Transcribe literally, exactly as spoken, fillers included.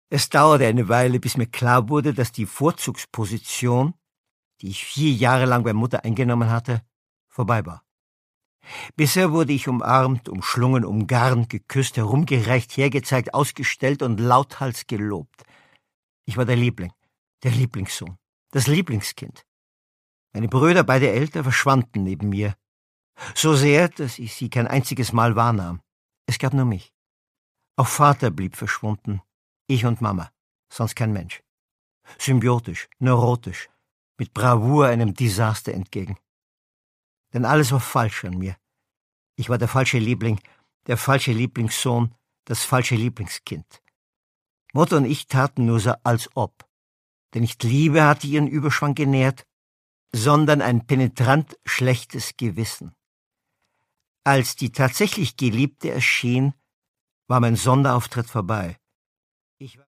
Es dauerte eine Weile, bis mir klar wurde, dass die Vorzugsposition, die ich vier Jahre lang bei Mutter eingenommen hatte, vorbei war. Bisher wurde ich umarmt, umschlungen, umgarnt, geküsst, herumgereicht, hergezeigt, ausgestellt und lauthals gelobt. Ich war der Liebling, der Lieblingssohn, das Lieblingskind. Meine Brüder, beide älter, verschwanden neben mir. So sehr, dass ich sie kein einziges Mal wahrnahm. Es gab nur mich. Auch Vater blieb verschwunden. Ich und Mama, sonst kein Mensch. Symbiotisch, neurotisch, mit Bravour einem Desaster entgegen. Denn alles war falsch an mir. Ich war der falsche Liebling, der falsche Lieblingssohn, das falsche Lieblingskind. Mutter und ich taten nur so als ob. Denn nicht Liebe hatte ihren Überschwang genährt, sondern ein penetrant schlechtes Gewissen. Als die tatsächlich Geliebte erschien, war mein Sonderauftritt vorbei. Ich war